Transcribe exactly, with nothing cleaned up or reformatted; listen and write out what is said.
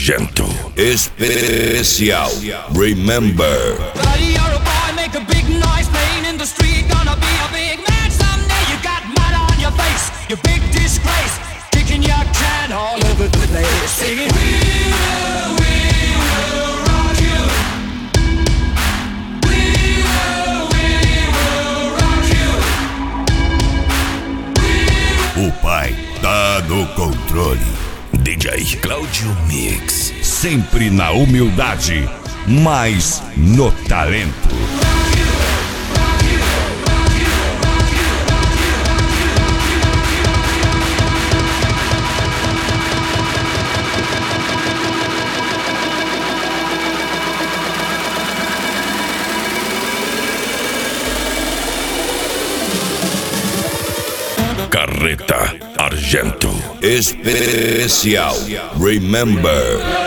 Argento. Especial. Remember. Buddy, you're a boy, make a big noise playing in the street. Gonna be a big man someday. You got mud on your face, you big disgrace. Kicking your can all over the place. Singing, we will, we will rock you. We will, we will rock you. O pai tá no controle. D J Cláudio Mix. Sempre na humildade, mas no talento. Carreta Argento. Especial. Remember.